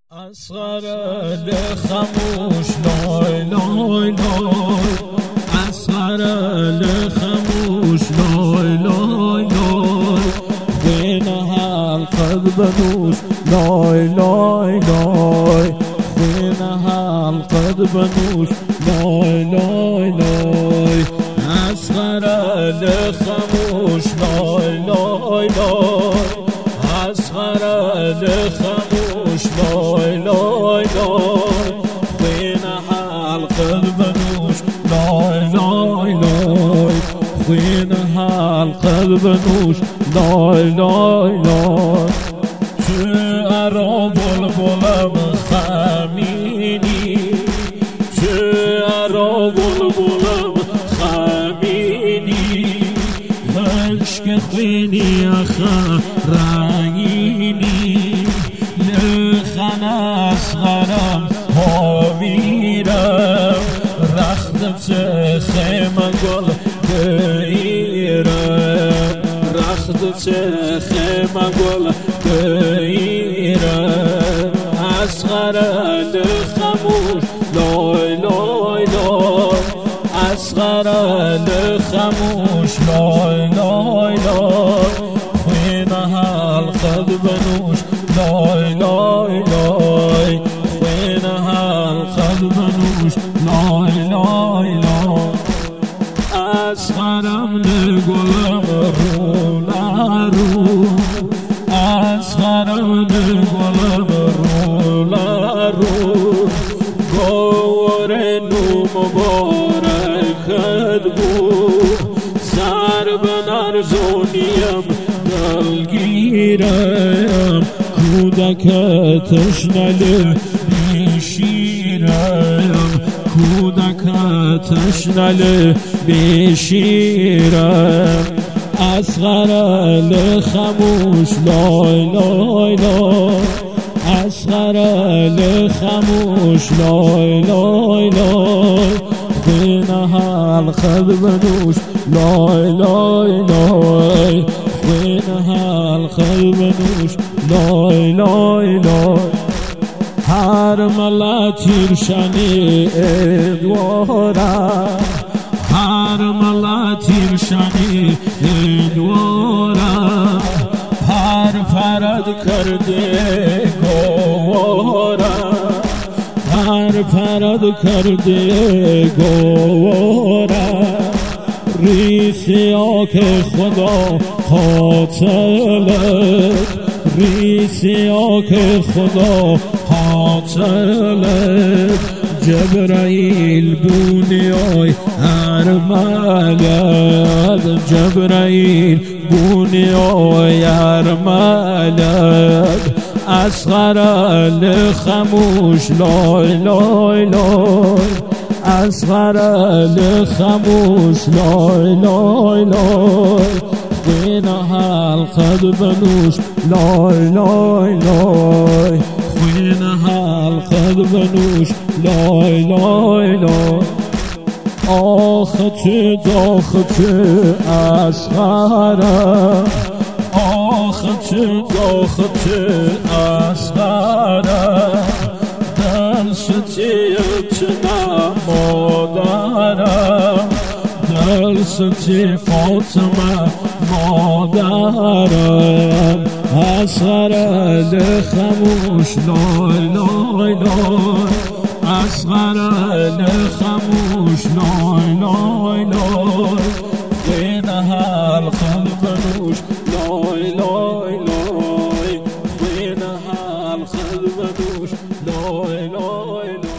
اصغر لخموش لای لای لای، اصغر لخموش لای لای لای، خوین حلقت بنوش لای لای لای، خوین حلقت بنوش لای لای لای، اصغر لخموش لای لای لای، اصغر لخموش لای لای لای، خوین حلقت بنوش لای لای لای، خوین حلقت بنوش لای لای لای. تو ارا بلبلم خمینی، تو ارا بلبلم خمینی، عشق خوینی اخا رنگینی، لخن اصغرم هاویرم، رختم چه خیمه گل بگیرم، رختم چه خیمه گل بگیرم، اصغر لخموش لای لای لای، اصغر لخموش لای لای لای، خوین حلقت بنوش لای لای لای، خوین حلقت بنوش لای لای لای. اصغرم لگلم رو لرو، اصغرم لگلم رو لرو، گوار نو مبارکت بود، سر به نرزونیم دلگیرم، کودک تشنه بیشیرم، کودک تشنه بیشیرم، اصغر لخموش لای لای لای، اصغر لخموش لای لای لای، خوین حلقت بنوش لای لای لای، خوین حلقت بنوش لای لای لای. هر ملتیر شنی ادوارم، هر ملتیر شنی ادوارم، هر فرد کرده گوارم، هر فرد کرده گوارم، ریسیا که خدا قاتلت، ریسیا که خدا قاتلت، جبرائیل بونیای ارملت، جبرائیل بونیای ارملت، اصغر لخموش لای لای لای، اصغر لخموش لای لای لای، خوین حلقت بنوش لای لای لای، خوین حلقت بنوش لای لای لای. آخ تو داخ تو اصغرم، آخ تو داخ تو اصغرم، دل ستیت مادرم، دل ستی فاطمه مادرم، اصغر لخموش لای لای لای، اصغر لخموش لای لای لای، خوین حلقت بنوش لای لای لای، خوین حلقت بنوش لای لای لای.